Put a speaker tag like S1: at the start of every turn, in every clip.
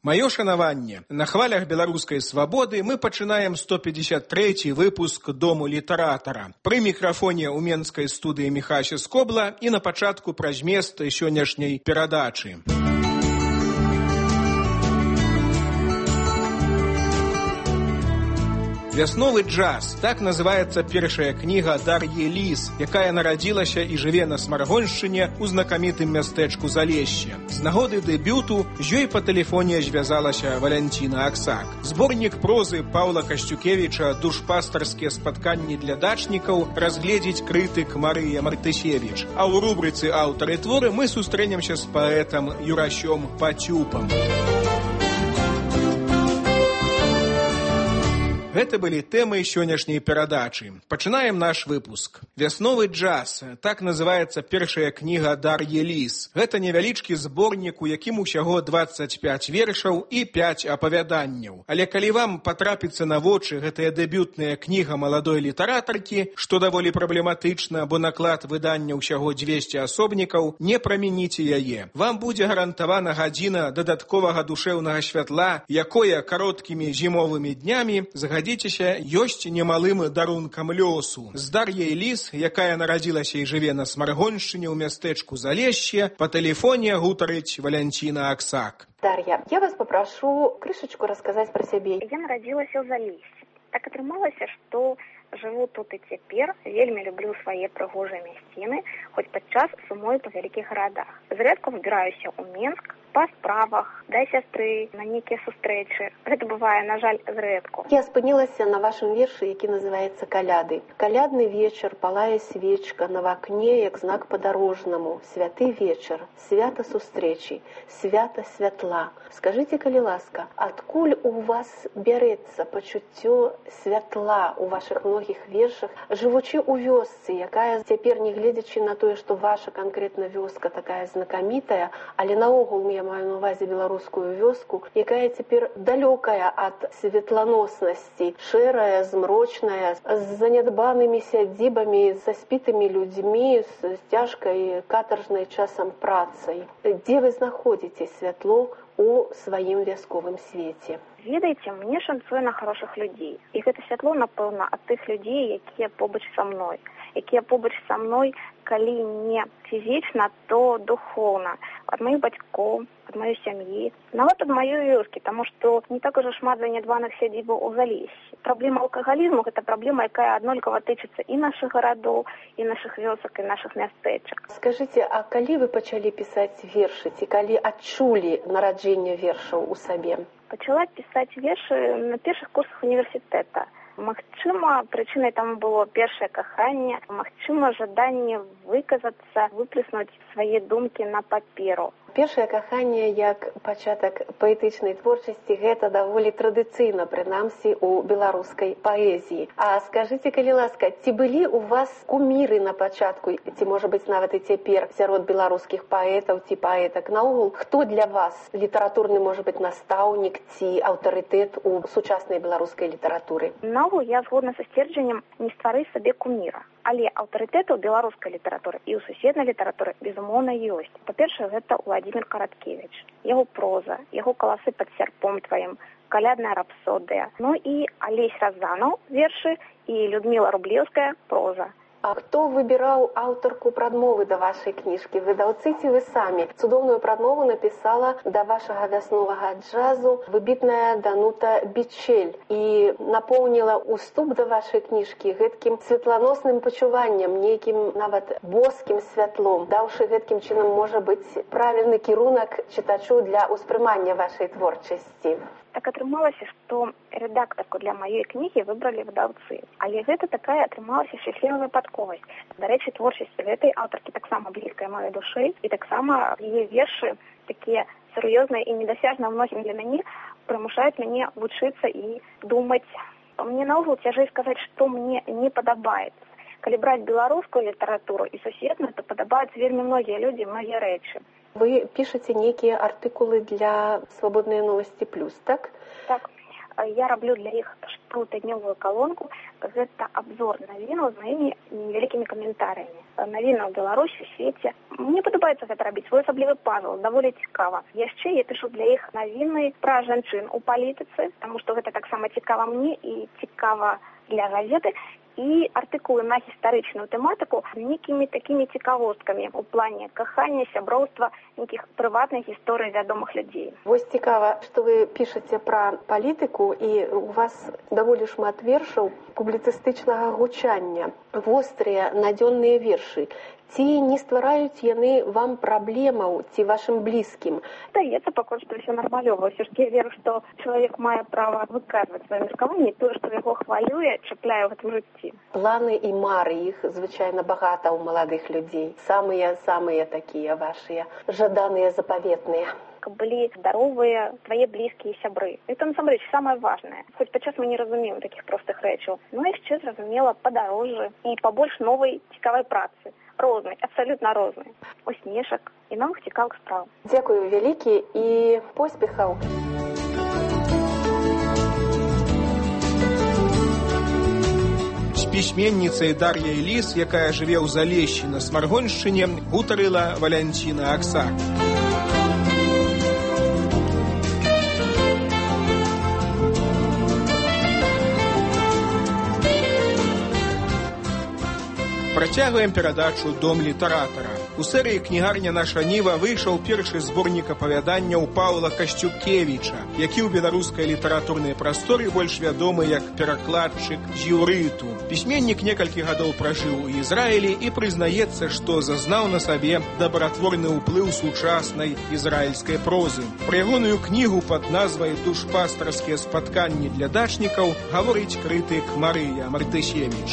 S1: Маё шанаванне. На хвалях беларускай свабоды мы пачынаем 153 выпуск Дому літаратара. Пры мікрафоне ў менскай студыі Міхася Скобла і на пачатку пра змест сённяшняй перадачы. «Вясновы джаз» – так называется першая кніга Дар'і Ліс, якая нарадзілася і жыве на Смаргоншчыне ў знакамітым мястэчку Залешще. З нагоды дэбюту з ёй па тэлефоне звязалася Валянціна Аксак. Зборнік прозы Паўла Касцюкевіча «Душпастарскія спатканні для дачнікаў» разгледзіць крытык Марыя Мартысевіч. А ў рубрыцы «Аўтары творы» мы сустрэнемся з паэтам Юрасём Пацюпам. Гэта былі тэмы сённяшняй перадачы. Пачынаем наш выпуск. «Вясновы джаз» – так называецца першая кніга Дар'і Ліс. Гэта невялічкі зборнік, у якім усяго 25 вершаў і 5 апавяданняў. Але калі вам патрапіцца на вочы гэтая дэбютная кніга маладой літаратаркі, што даволі праблематычна, бо наклад выдання ўсяго 200 асобнікаў, не прамяніце яе. Вам будзе гарантавана гадзіна дадатковага душэўнага святла, якое кароткімі зімовымі днямі згадзіцеся, ёсць немалым дарункам лёсу. З Дар'яй Ліс, якая нарадзілася і жыве на Смаргоншчыне ў мястэчку Залешще, па тэлефоне гутарыць Валянціна Аксак.
S2: Дар'я, я вас попрошу крышечку рассказать про себе.
S3: Я нарадзілася ў Залешще. Так атрымалася, што жыву тут і цяпер, вельмі люблю свае прыгожыя мясціны, хоць падчас сумую па вялікіх гарадах. Зрэдку выбіраюся ў Менск па справах, да сястры, на нейкія сустрэчы. Гэта бывае, на жаль, зрэдку.
S2: Я спынілася на вашым вершы, які называецца «Каляды». Калядны вечар, палае свечка, на вакне, як знак падарожнаму. Святы вечар, свята сустрэчы, свята святла. Скажыце, калі ласка, адкуль у вас бярэцца пачуццё святла ў вашых многіх вершах, жывучы ў вёсцы, якая цяпер, не гледзячы на тое, што ваша канкрэтна вёска такая знакамітая, але наогул я маю на увазе беларускую вёску, якая цяпер далёкая ад светланоснасці, шэрая, змрочная, з занядбанымі сядзібамі, са спітымі людзьмі, з цяжкай катаржнай часам працай. Дзе вы знаходзіце святло у сваім вясковым свеце?
S3: Ведаеце, мне шанцуе на хорошых людзей. І гэта святло, напэўна, ад тых людзей, якія побач са мной. Якія побач са мной, калі не фізічна, то духоўна. Ад маіх бацькоў, ад маёй сям'і, нават ад маёй вёскі, таму што не так ужо шмат занядбаных сядзібаў у Залешще. Праблема алкагалізму – гэта праблема, якая аднолькава тычыцца і нашых гарадоў, і нашых вёсак, і нашых мястэчак.
S2: Скажыце, а калі вы пачалі пісаць вершы, ці калі адчулі нараджэнне вершаў у сабе?
S3: Пачала пісаць вершы на першых курсах універсітэта. Магчыма, прычынай таму было першае каханне, магчыма, жаданне выказацца, выплеснуць свае думкі на паперу.
S2: Першае каханне як пачатак паэтычнай творчасці – гэта даволі традыцыйна, прынамсі, у беларускай паэзіі. А скажыце, калі ласка, ці былі ў вас куміры на пачатку, ці, можа быць, нават і цяпер сярод беларускіх паэтаў ці паэтак? Наогул, хто для вас літаратурны, можа быць, настаўнік ці аўтарытэт у сучаснай беларускай літаратуры?
S3: Наогул, я згодна са сцверджаннем не стварыць сабе куміра. Але аўтарытэту беларускай літаратуры і ў суседнай літаратуры, безумоўна, ёсць. Па-першае, гэта Владзімір Караткевіч. Яго проза, яго «Каласы пад сярпом тваім», «Калядная рапсодыя». Ну і Алесь Разанаў вершы і Людміла Рублеўская проза.
S2: А хто выбіраў аўтарку прадмовы да вашай кніжкі? Выдаўцы ці вы самі? Цудоўную прадмову напісала да вашага вясновага джазу выбітная Данута Бичель і напоўніла уступ да вашай кніжкі гэткім светланосным пачуваннем, нейкім нават боскім святлом, даўшы гэткім чынам, можа быць, правільны кірунак чытачу для ўспрымання вашай творчасці.
S3: Так атрымалася, што рэдактарку для маёй кнігі выбралі выдаўцы. Але гэта такая атрымалася шчаслівая выпадковасць. Дарэчы, творчасць гэтай аўтаркі таксама блізкая маёй душы, і таксама яе вершы такія сур'ёзныя і недасяжныя многім для мяне прымушаюць мяне вучыцца і думаць. Мне наогул цяжэй сказаць, што мне не падабаецца. Калі браць беларускую літаратуру і суседную, то падабаюцца вельмі многія людзі, многія рэчы.
S2: Вы пішаце нейкія артыкулы для «Свабодныя новасці плюс», так?
S3: Так. я раблю для іх штотыднёвую калонку. Гэта абзор навінаў з маімі невялікімі каментарыямі. Навіны ў Беларусі, у свеце. Мне падабаецца гэта рабіць, свой асаблівы пазл, даволі цікава. Яшчэ я пішу для іх навіны пра жанчын у палітыцы, таму што гэта таксама цікава мне і цікава для газеты. І артыкулы на гістарычную тэматыку нейкімі такімі цікавосткамі ў плане кахання, сяброўства, нейкіх прыватных гісторый вядомых людзей.
S2: Вось цікава, што вы пішаце пра палітыку, і у вас даволі шмат вершаў публіцыстычнага гучання, вострыя, надзённыя вершы. Ці не ствараюць яны вам праблемаў, ці вашым блізкім?
S3: Здаецца, пакуль што ўсё нармалёва. Ўсё ж я веру, што чалавек мае права выказваць сваё меркаванне, тое, што яго хвалюе, чапляе ў гэтым жыцці.
S2: Планы і мары, іх звычайна багата ў маладых людзей. Самыя такія вашыя, жаданыя, запаветныя.
S3: Каб былі здаровыя твае блізкія сябры. Это насамрэч самае важнае. Хоць падчас мы не разумеем такіх простых рэчаў, но яшчэ зразумела падарожжы і пабольш новай цікавай працы. Рознай, абсалютна рознай. Усмешак і новых цікавых спраў.
S2: Дзякую вялікі і поспехаў.
S1: З пісьменніцай Дар'яй Ліс, якая жыве ў Залешші на Смаргоншчыне, гутарыла Валянціна Аксак. Працягваем перадачу «Дом літаратара». У серыі «Кнігарня наша Ніва» выйшаў першы зборнік апавяданняў Паўла Касцюкевіча, які ў беларускай літаратурнай прасторы больш вядомы як перакладчык з іўрыту. Пісьменнік некалькі гадоў пражыў у Ізраілі і прызнаецца, што зазнаў на сабе дабратворны ўплыў сучаснай ізраільскай прозы. Пра ягоную кнігу пад назвай «Душпастарскія спатканні для дачнікаў» гаворыць крытык Марыя Мартысевіч.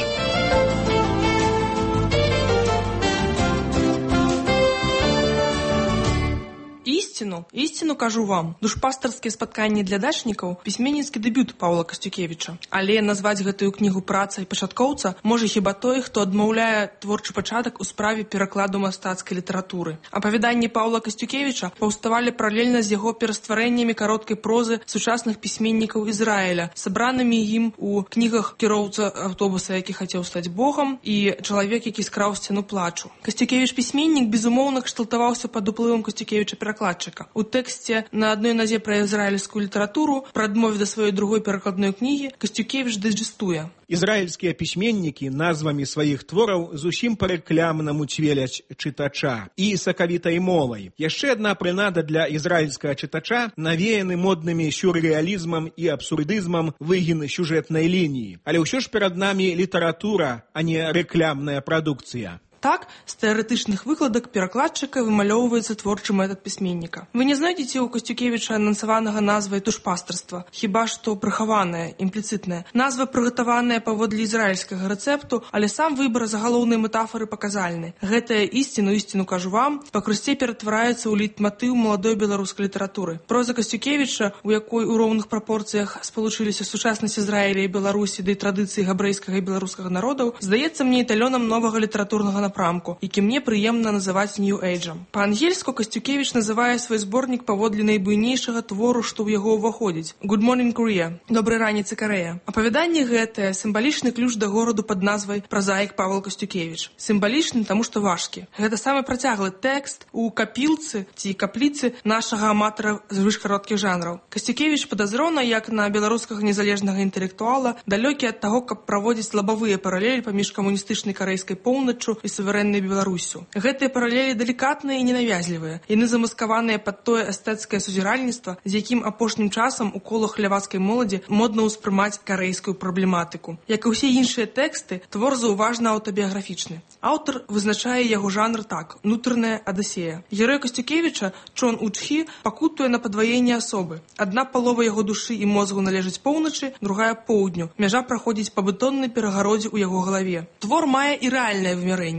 S4: Істину кажу вам. Душпастарскія спатканні для дачнікаў пісьменніцкі дэбют Паўла Касцюкевіча. Але назваць гэтую кнігу працай пачаткоўца можа хіба той, хто адмаўляе творчы пачатак у справе перакладу мастацкай літаратуры. Апавяданні Паўла Касцюкевіча паўставалі паралельна з яго перастварэннямі кароткай прозы сучасных пісьменнікаў Ізраіля, сабранымі ім у кнігах «Кіроўца аўтобуса, які хацеў стаць Богам» і «Чалавек, які скраў сцяну плачу». Касцюкевіч пісьменнік безумоўна кшталтаваўся пад уплывам Касцюкевіча перакладчыка. У тэксце на адной назе пра ізраільскую літаратуру, пра адмове да сваёй другой перакладной кнігі, Касцюкевіч дайджэстуе.
S1: Ізраільскія пісьменнікі назвамі сваіх твораў зусім па-рэклямнаму цвеляць чытача і сакавітай мовай. Яшчэ адна прынада для ізраільскага чытача навеяны моднымі сюррэалізмам і абсурдызмам выгін сюжэтнай лініі. Але ўсё ж перад намі літаратура, а не рэклямная прадукцыя.
S4: Так, з тэарэтычных выкладак перакладчыка вымалёўваецца творчы метад пісьменніка. Вы не знойдзеце ў Касцюкевіча анансаванага назвай душпастарства, хіба што прыхаванае, імпліцытнае. Назва прыгатаваная паводле ізраільскага рэцэпту, але сам выбар загалоўнай метафары паказальны. Гэтая істину кажу вам, пакрусце ператвараецца ў лейтматыў маладой беларускай літаратуры. Проза Касцюкевіча, у якой у роўных прапорцыях спалучыліся сучаснасць Ізраіля і Беларусі ды традыцыі габрэйскага і беларускага народаў, здаецца мне эталёнам новага літаратурнага напрамку, які мне прыемна называць New Age-ам. Па-ангельску Касцюкевіч называе свой зборнік паводле найбуйнейшага твору, што ў яго ўваходзіць. Good Morning Korea. Добрай раніцы, Карэя. Апавяданне гэтае сімвалічны ключ да гораду пад назвай «Празаік Павел Касцюкевіч». Сімвалічны, таму што важкі. Гэта самы працяглы тэкст у капілцы ці капліцы нашага аматара звышкароткіх жанраў. Касцюкевіч падазрона, як на беларускага незалежнага інтэлектуала, далёкі ад таго, каб праводзіць лабавыя паралелі паміж камуністычнай карэйскай поўначчу і суверэннай Беларусю. Гэтыя паралелі далікатныя і ненавязлівыя. Яны замаскаваныя пад тое эстэцкае сузіральніцтва, з якім апошнім часам у колах лявацкай моладзі модна ўспрымаць карэйскую праблематыку. Як і ўсе іншыя тэксты, твор заўважна аўтабіяграфічны. Аўтар вызначае яго жанр так: «Нутраная адысея». Герой Касцюкевіча, Чон Учхі, пакутуе на падваенне асобы. Адна палова яго душы і мозгу належыць поўначы, другая поўдню. Мяжа праходзіць па бетоннай перагародзе ў яго галаве. Твор мае і рэальнае вымярэнне.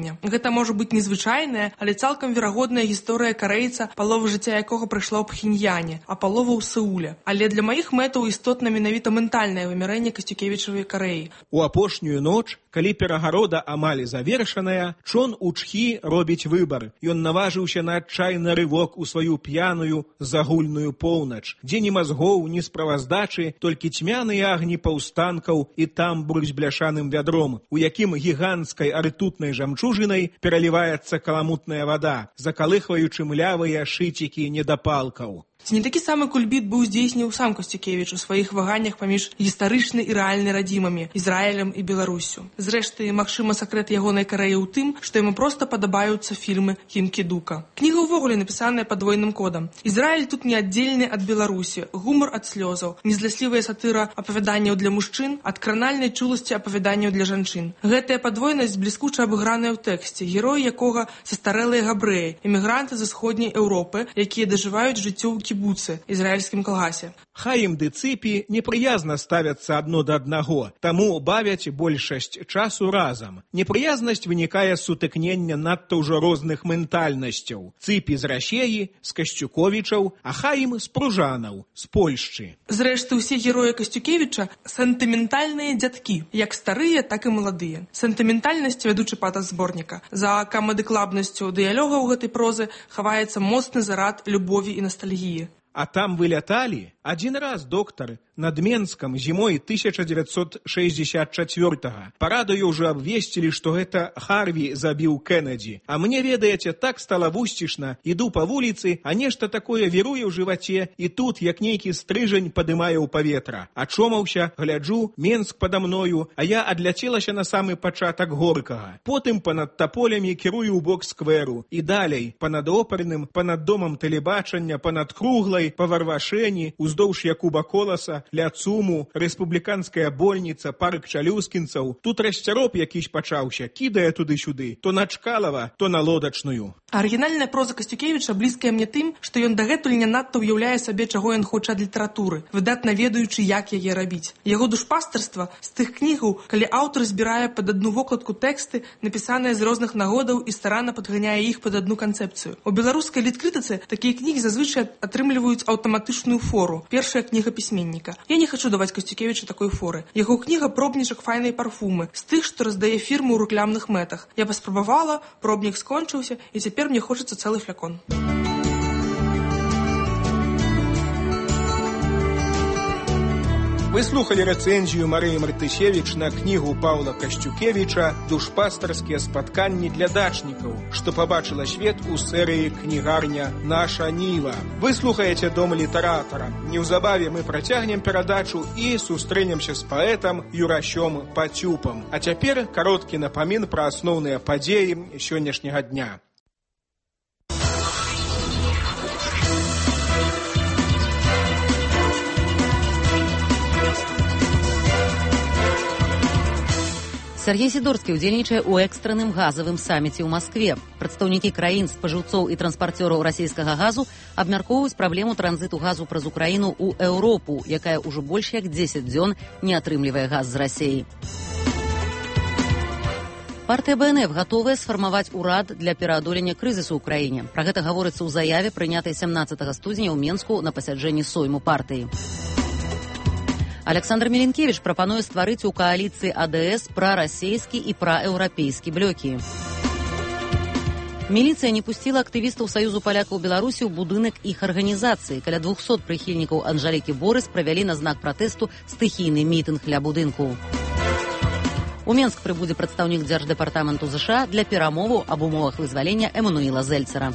S4: сёння. Гэта можа быць незвычайная, але цалкам верагодная гісторыя карэйца, палова жыцця якога прайшла ў Пхеньяне, а палова ў Сеуле. Але для маіх мэтаў істотна менавіта ментальнае вымярэнне Касцюкевічавай Карэі.
S1: У апошнюю ноч, калі перагарода амаль завершаная, Чон Учхі робіць выбар. Ён наважыўся на адчайны рывок у сваю п'яную загульную поўнач, дзе ні мазгоў, ні справаздачы, толькі цьмяныя агні паўстанкаў і тамбур з бляшаным вядром, у якім гіганцкай арытутнай жамчужынай пераліваецца каламутная вада, закалыхваючы млявыя шыцікі недапалкаў.
S4: Ці не такі самы кульбіт быў здзейснеў сам Касцюкевіч у сваіх ваганнях паміж гістарычнай і рэальнай радзімамі, Ізраілем і Беларуссю. Зрэшты, магчыма, сакрэт ягонай Карэі ў тым, што яму проста падабаюцца фільмы Кім Кі-дука. Кніга ўвогуле напісаная падвойным кодам. Ізраіль тут не аддзелены ад Беларусі, гумар ад слёзаў, незляслівая сатыра апавяданняў для мужчын, ад кранальнай чуласці апавяданняў для жанчын. Гэтая падвойнасць бліскуча абыграная ў тэксце, героі якога састарэлыя габрэі, эмігранты з усходняй Еўропы, якія дажываюць жыццё ў кібуцы, ізраільскім калгасе.
S1: Хаім ды Цыпі непрыязна ставяцца адно да аднаго, таму бавяць большасць часу разам. Непрыязнасць вынікае з сутыкнення надта ўжо розных ментальнасцяў. Цыпі з Расеі, з Касцюковічаў, а Хаім з Пружанаў, з Польшчы.
S4: Зрэшты, усе героі Касцюкевіча сентыментальныя дзядкі, як старыя, так і маладыя. Сентыментальнасць вядучы патас зборніка. За камедыклабнасцю дыялогаў гэтай прозы хаваецца моцны зарад любові і ностальгіі.
S1: А там выляталі? Адзін раз, доктар, над Менскам зімой 1964-го. Па радыё ўжо абвесцілі, што гэта Харві забіў Кеннеді. А мне, ведаеце, так стала вусцішна. Іду па вуліцы, а нешта такое віруе ў жываце, і тут, як нейкі стрыжань, падымае ў паветра. Ачомаўся, гляджу, Менск пада мною, а я адляцелася на самы пачатак Горкага. Потым панад таполямі кірую ў бок скверу. І далей, панад оперным, панад домам тэлебачання, панад Круглай, па Варвашэні, уздоўж Якуба Коласа, ля ЦУМу, рэспубліканская больніца, парк Чалюскінцаў. Тут расцяроб якісь пачаўся, кідае туды-сюды, то на Чкалава, то на Лодачную.
S4: Арыгінальная проза Касцюкевіча блізкая мне тым, што ён дагэтуль не надта ўяўляе сабе, чаго ён хоча ад літаратуры, выдатна ведаючы, як яе рабіць. Яго душпастарства з тых кнігаў, калі аўтар збірае пад адну вокладку тэксты, напісаныя з розных нагодаў і старанна падганяе іх пад адну канцэпцыю. У беларускай літкрытыцы такія кнігі зазвычай атрымліваюць аўтаматычную фору. Першая кніга пісьменніка. Я не хачу даваць Касцюкевічу такой форы. Яго кніга пробнічак файнай парфумы, з тых, што раздае фірму ў рэкламных мэтах. Я паспрабавала, пробнік скончыўся, і цяпер мне хочацца цэлы флякон.
S1: Вы слухали рэцэнзію Марыі Мартысевіч на кнігу Паўла Касцюкевіча «Душпастарскія спатканні для дачнікаў», што пабачыла свет у серыі «Кнігарня Наша Ніва». Вы слухаеце Дом літаратара. Неўзабаве мы працягнем перадачу і сустрэнемся з паэтам Юрасём Пацюпам. А цяпер кароткі напамін пра асноўныя падзеі сённяшняга дня.
S5: Сергей Сидорский удзельнічае ў экстранным газавым саміце ў Маскве. Прадстаўнікі краін, спажыўцоў і транспарцёраў расійскага газу абмяркоўваюць праблему транзіту газу праз Украіну ў Еўропу, якая ўжо больш як 10 дзён не атрымлівае газ з Расіі. Партыя БНФ гатовая сфармаваць урад для пераадолення крызісу ў краіне. Пра гэта гаворыцца ў заяве, прынятай 17 студзеня ў Менску на пасяджэнні сойму партыі. Александр Меленкевич прапануе стварыць у кааліцыі АДС прарасійскі і праеўрапейскі блокі. Міліцыя не пусціла актывістаў Саюзу палякаў Беларусі ў будынак іх арганізацыі. Каля 200 прыхільнікаў Анжалікі Борыс правялі на знак пратэсту стыхійны мітынг ля будынку. У Менск прыбудзе прадстаўнік Дзярждэпартаменту ЗША для перамоваў аб умовах вызвалення Эмануіла Зельцера.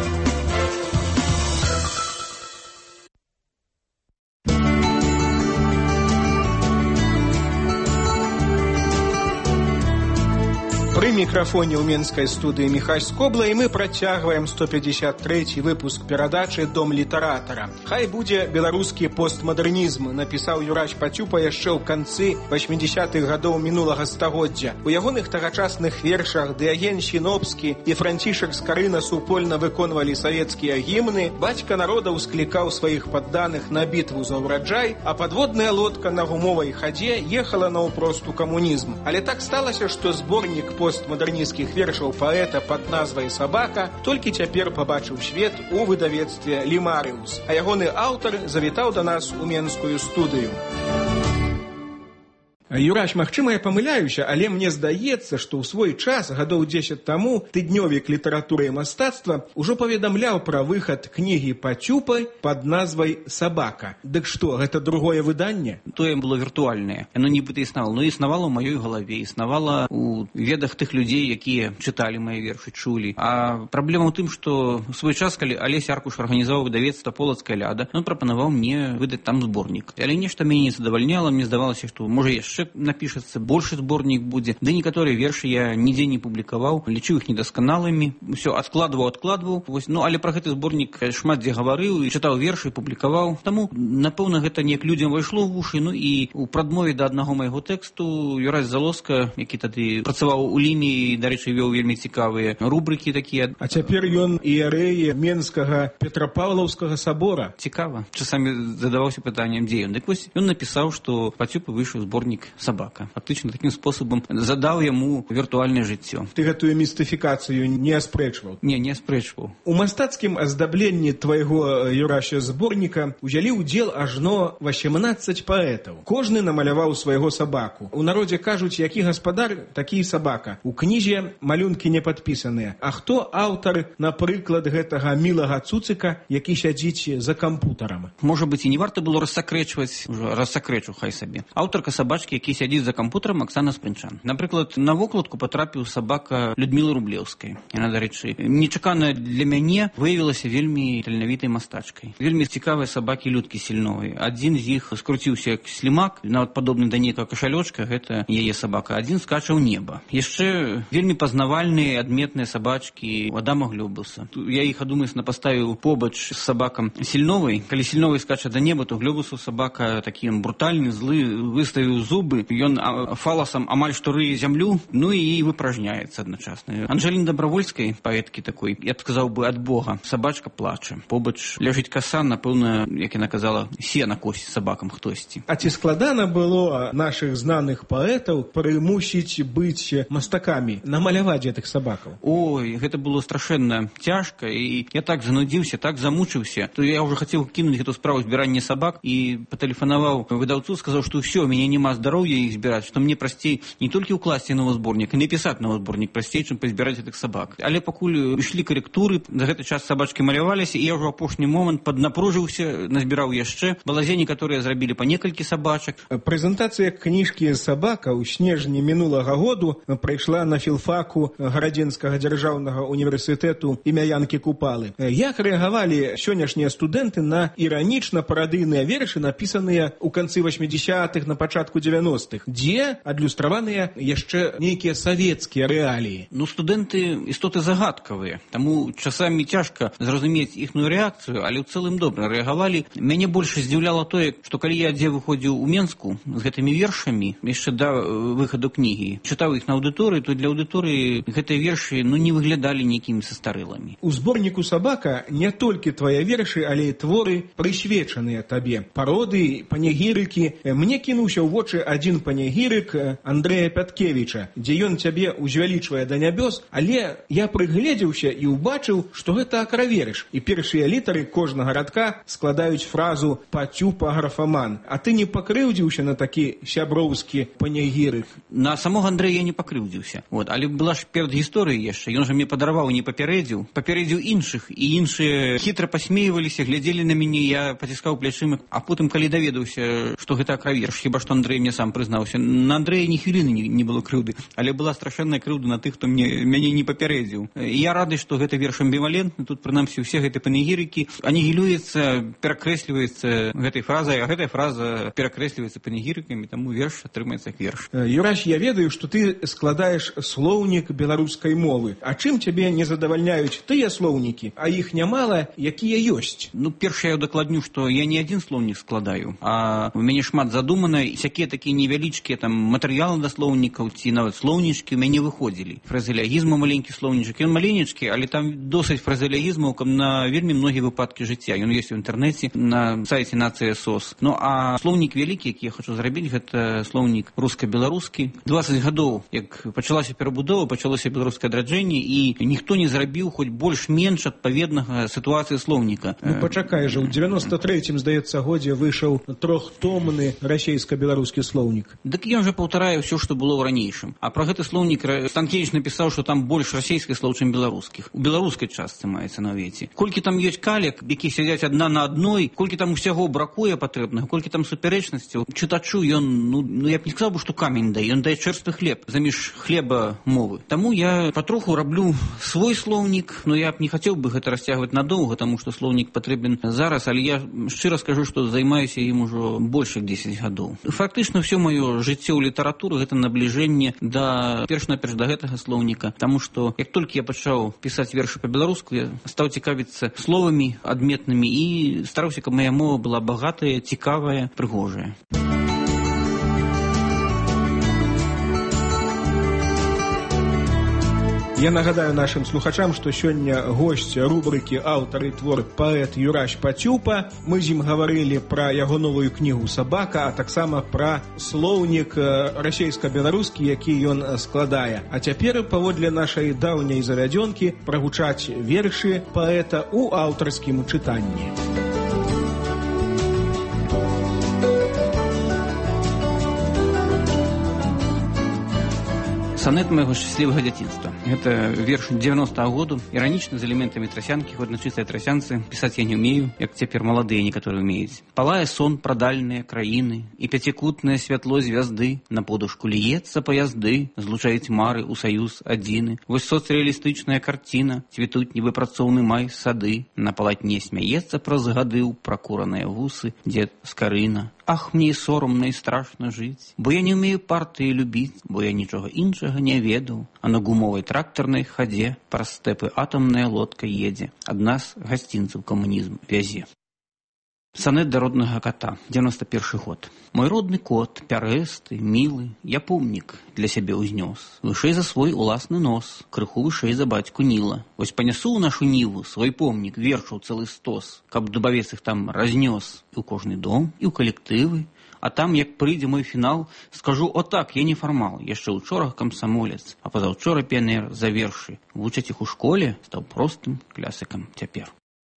S1: Пры мікрафоне ў менскай студыі Міхась Скобла, і мы працягваем 153 выпуск перадачы «Дом літаратара». Хай будзе беларускі постмадэрнізм, напісаў Юрась Пацюпа яшчэ ў канцы 80-х гадоў мінулага стагоддзя. У ягоных тагачасных вершах Дыаген Сінопскі і Францішак Скарына супольна выконвалі савецкія гімны, бацька народа ўсклікаў сваіх падданых на бітву за ўраджай, а падводная лодка на гумовай хадзе ехала наўпрост у камунізм. Але так сталася, што зборнік постмадэрнісцкіх вершаў паэта пад назвай «Сабака» толькі цяпер пабачыў свет у выдавецтве «Лімарыус», а ягоны аўтар завітаў да нас у менскую студыю. Юраш, магчыма, я памыляюся, але мне здаецца, што ў свой час, гадоў 10 таму, тыднёвік літаратуры і мастацтва ўжо паведамляў пра выхад кнігі Пацюпы пад назвай «Сабака». Дык што, гэта другое выданне?
S6: Тое было віртуальнае. Яно нібыта існавала, но існавала ў маёй галаве, існавала ў ведах тых людзей, якія чыталі мае вершы, чулі. А праблема ў тым, што ў свой час, калі Алесь Аркуш арганізаваў выдавецтва «Полацкая ляда», ён прапанаваў мне выдаць там зборнік. Але нешта мяне не задавальняла, мне здавалася, што можа яшчэ напішацца, большы зборнік будзе. Ды некаторыя вершы я нідзе не публікаваў, лічыў іх недасканалымі, усё адкладваў. Ну, але пра гэты зборнік шмат дзе гаварыў, і чытаў вершы, публікаваў. Таму, напэўна, гэта неяк людзям вайшло ў вушы. Ну і ў прадмове да аднаго майго тэксту Юрась Залоска, які тады працаваў у Ліме і, дарэчы, вёў вельмі цікавыя рубрыкі такія.
S1: А цяпер ён іярэй Менскага Петрапаўлаўскага сабора.
S6: Цікава. Часамі задаваўся пытаннем, дзе ён. Дык вось ён напісаў, што Пацюпы выйшаў зборнік «Сабака». Фактычна такім спосабам задаў яму віртуальнае жыццё.
S1: Ты гэтую містыфікацыю не аспрэчваў?
S6: Не аспрэчваў.
S1: У мастацкім аздабленні твайго, Юрася, зборніка ўзялі ўдзел ажно 18 паэтаў. Кожны намаляваў свайго сабаку. У народзе кажуць, які гаспадар, такі і сабака. У кнізе малюнкі не падпісаныя. А хто аўтар, напрыклад, гэтага мілага цуцыка, які сядзіць за кампутарам?
S6: Можа быць, і не варта было рассакрэчваць, ужо рассакрэчу хай сабе. Аўтарка сабачкі, які сядзіць за кампутарам, Аксана Спрынчан. Напрыклад, на вокладку патрапіў сабака Людмілы Рублеўскай. Яна, дарэчы, нечакана для мяне выявілася вельмі таленавітай мастачкай. Вельмі цікавыя сабакі Людкі Сільновай. Адзін з іх скруціўся як слімак, нават падобны да нейкага кашалёчка, гэта яе сабака. Адзін скача ў неба. Яшчэ вельмі пазнавальныя, адметныя сабачкі у Адама Глёбуса. Я іх адумысна паставіў побач з сабакам Сільновай. Калі Сільновай скача да неба, то Глёбусу сабака такі брутальны, злы, выставіў зубы, ён фаласам амаль што рые зямлю, ну і выпражняецца адначасна. Анжэліны Дабравольскай, паэткі такой, я б сказаў бы, ад Бога, сабачка плача. Побач ляжыць каса, напэўна, як яна казала, сена косіць сабакам хтосьці.
S1: А ці складана было нашых знаных паэтаў прымусіць быць мастакамі, намаляваць гэтых сабакаў?
S6: Ой, гэта было страшэнна цяжка, і я так занудзіўся, так замучыўся, то я ўжо хацеў кінуць гэту справу збірання сабак і патэлефанаваў выдаўцу, сказаў, што ўсё, мяне няма здароўя іх збіраць, што мне прасцей не толькі ўкласці новы зборнік, і напісаць новы зборнік прасцей, чым пазбіраць гэтых сабак. Але пакуль ішлі карэктуры, за гэты час сабачкі маляваліся, і я ўжо апошні момант паднапружыўся, назбіраў яшчэ. Балазе некаторыя зрабілі па некалькі сабачак.
S1: Прэзентацыя кніжкі «Сабака» ў снежні мінулага году прайшла на філфаку Гарадзенскага дзяржаўнага універсітэту імя Янкі Купалы. Як рэагавалі сённяшнія студэнты на іранічна-парадыйныя вершы, напісаныя ў канцы 80-х, на пачатку 90-х, дзе адлюстраваныя яшчэ нейкія савецкія рэаліі?
S6: Ну, студэнты істоты загадкавыя, таму часамі цяжка зразумець іхную рэакцыю, але ў цэлым добра рэагавалі. Мяне больш здзіўляла тое, што калі я дзе выходзіў у Менску з гэтымі вершамі, яшчэ да выхаду кнігі, чытаў іх на аўдыторыі, то для аўдыторыі гэтыя вершы не выглядалі нейкімі састарэлымі.
S1: У зборніку «Сабака» не толькі твае вершы, але і творы, прысвечаныя табе. Пароды, панегірыкі. Мне кінуўся ў вочы адзін панегірык Андрэя Пяткевіча, дзе ён цябе узвялічвае да нябёс, але я прыгледзеўся і ўбачыў, што гэта акраверыш, і першыя літары кожнага радка складаюць фразу «Пацюпа графаман». А ты не пакрыўдзіўся на такі сяброўскі панегірык?
S6: На самога Андрэя я не пакрыўдзіўся. Але была ж перад гісторыяй яшчэ, ён жа мне падараваў, не папярэдзіў іншых, і іншыя хітра пасмейваліся, глядзелі на мяне, я паціскаў плячыма, а потым, калі даведаўся, што гэта акраверш, хіба што Андрэй мне сам прызнаўся, на Андрэя ні хвіліны не было крыўды, але была страшэнная крыўда на тых, хто мяне не папярэдзіў. І я рады, што гэты верш амбівалентны, тут прынамсі ўсе гэтыя панегірыкі анігілюецца, перакрэсліваецца гэтай фразай, а гэтая фраза перакрэсліваецца панегірыкамі, таму верш атрымаецца як верш.
S1: Юрась, я ведаю, што ты складаеш слоўнік беларускай мовы. А чым цябе не задавальняюць тыя слоўнікі, а іх нямала, якія ёсць?
S6: Ну, перш я удакладню, што я не адзін слоўнік складаю, а у мяне шмат задумана, і всякія такія нейкія невялічкія там матэрыялы да слоўнікаў ці нават слоўнічкі ў мяне выходзілі. Фразеологізму маленькі слоўнічак, ён маленечкі, але там досыць фразеологізмаў на вельмі многія выпадкі жыцця. Ён ёсць у інтэрнэце на сайце Нацыя СОС. Ну а слоўнік вялікі, які я хочу зрабіць, гэта слоўнік руска-беларускі. 20 гадоў, як пачалася перабудова, пачалося беларускае адраджэнне, і ніхто не зрабіў хоць больш-менш адпаведнага сітуацыі слоўніка.
S1: Ну пачакай жа, у 93-м, здаецца, годзе выйшаў трохтомны расейска-беларускі слоўнік.
S6: Дык ён жа паўтарае ўсё, што было ў ранейшым. А пра гэты слоўнік Станкевіч напісаў, што там больш расейскіх слоў, чым беларускіх. У беларускай частцы маецца на ўвеце. Колькі там ёсць калек, які сядзяць адна на адной, колькі там усяго бракуе патрэбнага, колькі там суперечнасцяў, чытачу ён, ну я б не сказаў бы, што камень дае, ён дае чэрствы хлеб, заміж хлеба мовы. Таму я патроху раблю свой слоўнік, но я б не хацеў бы гэта расцягваць надоўга, таму што слоўнік патрэбен зараз, але я шчыра скажу, што займаюся ім ужо больш як 10 гадоў. Фактычна ўсё маё жыццё ў літаратуры гэта набліжэнне да перш-наперш да гэтага слоўніка, таму што як толькі я пачаў пісаць вершы па-беларуску, я стаў цікавіцца словамі адметнымі і стараўся, каб моя мова была багатая, цікавая, прыгожая.
S1: Я нагадаю нашим слухачам, што сёння госць рубрыкі «Аўтар і твор» паэт Юрась Пацюпа. Мы з ім гаварылі пра яго новую кнігу «Сабака», а таксама пра слоўнік расейска-беларускі, які ён складае. А цяпер, паводле нашай даўняй завядзёнкі, прагучаць вершы паэта ў аўтарскім чытанні.
S6: Сонет моего счастливого детства. Это верш 90-го года, иронично, з элементами тросянки, хоть на чистой тросянце. Писать я не умею, як теперь молодые некоторые умеют. Палая сон про дальние краины, и пятикутное святло звезды на подушку льется поязды, злучают мары у союз адзіны. Вось соцреалістычная картина, цветут невыпрацоўны май сады, на полотне смяецца праз гады ў пракураныя вусы дед Скарына. Ах, мне соромно и страшно жить, бо я не умею партии любить, бо я нічога іншага не ведаў, а на гумовай тракторнай хадзе праз стэпы атомная лодка едзе, ад нас гасцінцаў камунізм вязе. Сонет до родного кота, 91 год. Мой родный кот, пярэсты, милый, я помнік для сябе ўзнёс. Вышэй за свой уласны нос, крыху вышэй за бацьку Ніла. Вось панясу ў нашу ніву свой помнік, вершаў цэлы стос, каб дубавец іх там разнёс і ў кожны дом, і ў калектывы. А там, як прыйдзе мой фінал, скажу, о так, я не фармал, яшчэ учора камсамолец, а пазаўчора піянер за вершы. Вучаць іх у школе, стаў простым клясыкам цяпер.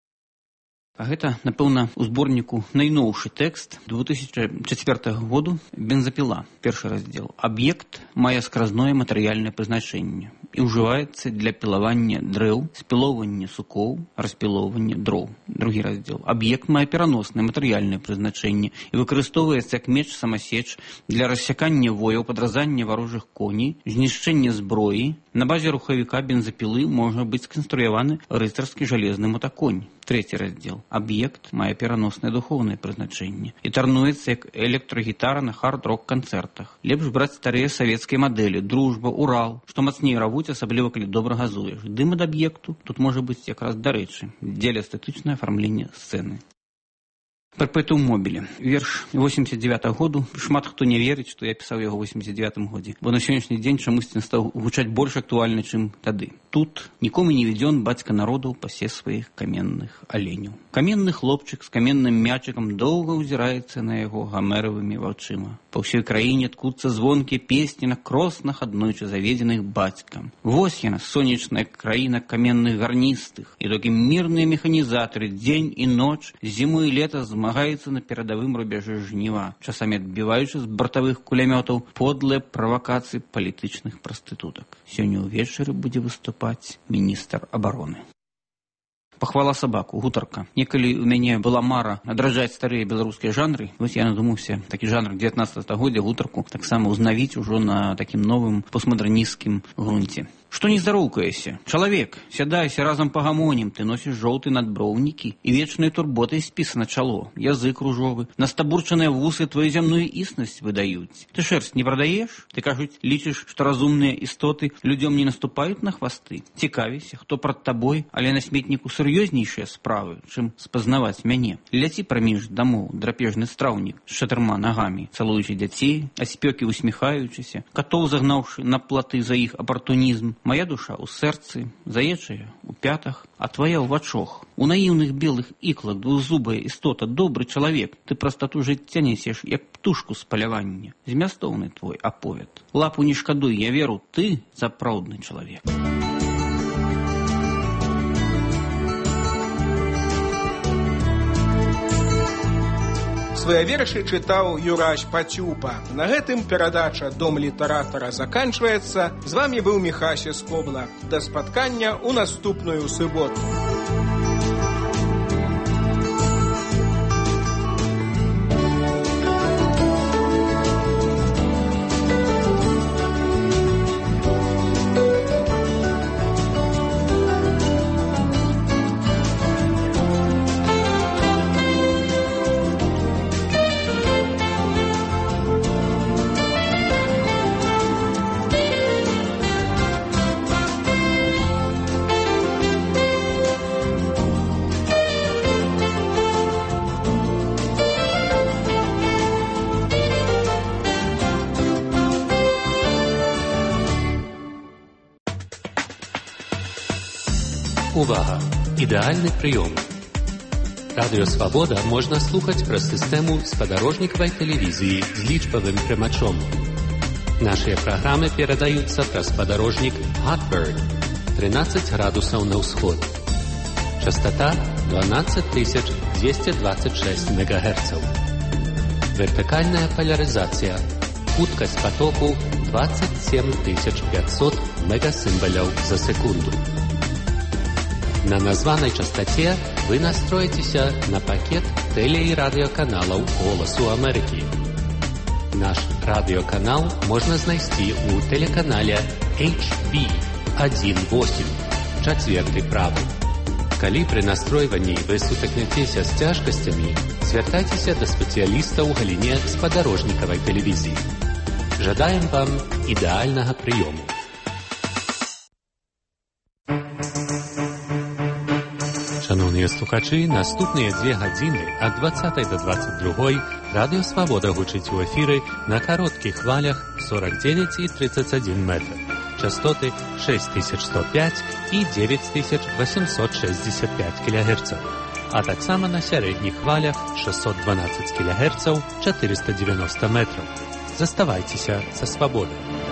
S6: А гэта, напэўна, у зборніку найноўшы тэкст 2004 году «Бензапіла», першы раздзел. Аб'ект мае скразное матэрыяльнае прызначэнне і ўжываецца для пілавання дрэў, спілоўвання сукоў, распілоўвання дроў. Другі раздзел. Аб'ект мае пераноснае матэрыяльнае прызначэнне і выкарыстоўваецца як меч-самасеч для рассякання вояў, падразання варожых коней, знішчэння зброі. На базе рухавіка бензапілы можа быць сканструяваны рыцарскі жалезны мотаконь. Трэці раздзел. Аб'ект мае пераноснае духоўнае прызначэнне і тарнуецца як электрагітара на хард-рок-канцэртах. Лепш браць старыя савецкія мадэлі, дружба, Урал, што мацней равуць, асабліва калі добра газуеш. Дым ад аб'екту тут можа быць якраз дарэчы, дзеля эстэтычнае афармленне сцэны. Перпетум мобіле. Верш 89-го году. Шмат хто не верыць, што я пісаў яго ў 89-м годзе, бо на сённяшні дзень чамусьці стаў гучаць больш актуальны, чым тады. Тут нікому не ведзён бацька народу пасе сваіх каменных аленяў. Каменны хлопчык з каменным мячыкам доўга ўзіраецца на яго гамеравымі вачыма. Па ўсёй краіне ткуцца звонкія песні на кроснах, аднойчы заведзеных бацькам. Вось яна, сонечная краіна каменных гарністых, і толькі мірныя механізатары дзень і ноч, зіму і лета змагаецца на перадавым рубяжы жніва, часамі адбіваючы з бартавых кулямётаў подлыя правакацыі палітычных прастытутак. Сёння ўвечары будзе выступаць міністр абароны. Пахвала сабаку, гутарка. Некалі у мяне была мара адраджаць старыя беларускія жанры. Вось я надумаўся такі жанр 19 стагоддзя, гутарку, таксама ўзнавіць ужо на такім новым постмадэрнісцкім грунце. Што не здароўкаешся? Чалавек, сядайся, разам пагамонім. Ты носіш жоўты надброўнікі і вечнай турботай спісана чало, язык ружовы, настабурчаныя вусы твою зямную існасць выдаюць. Ты шэрсць не прадаеш? Ты, кажуць, лічыш, што разумныя істоты людзём не наступаюць на хвасты? Цікавіся, хто прад табой, але на сметніку сур'ёзнейшыя справы, чым спазнаваць мяне. Ляці праміж дамоў, драпежны страўнік з 4 нагамі, цалуючы дзяцей, а спёкі усміхаючыся, катоў загнаўшы на платы за іх апартунізм. Моя душа ў сэрцы, заечая у пятах, а твоя ў вачох. У наіўных белых іклах двухзубая істота, добры чалавек. Ты прастату жыцця несеш, як птушку з палявання. Змястоўны твой аповед. Лапу не шкадуй, я веру, ты сапраўдны чалавек.
S1: Свае вершы чытаў Юрась Пацюпа. На гэтым перадача «Дом літаратара» заканчваецца. З вамі быў Міхася Скобла. Да спаткання ў наступную суботу.
S7: Увага! Ідэальны прыём. Радыё Свабода можна слухаць праз сістэму спадарожнікавай тэлевізіі з лічбавым прымачом. Нашыя праграмы перадаюцца праз спадарожнік Hotbird 13 градусаў на ўсход. Частата 12226 МГц. Вертыкальная палярызацыя. Хуткасць патоку 27500 мегасімбаляў за секунду. На названай частаце вы настроіцеся на пакет тэле- і радыёканалаў «Голасу Амерыкі». Наш радыёканал можна знайсці ў тэлеканале HB18, 4 правы. Калі пры настройванні вы сутыкнецеся з цяжкасцямі, звяртайцеся да спецыяліста ў галіне спадарожнікавай тэлевізіі. Жадаем вам ідэальнага прыёму. Шановныя слухачы, наступныя 2 гадзіны ад 20 до 22 Радыё Свабода гучыць у эфіры на кароткіх хвалях 49 і 31 метр. Частоты 6105 і 9865 кГц, а таксама на сярэдніх хвалях 612 кГц 490 метраў. Заставайцеся са Свабодай.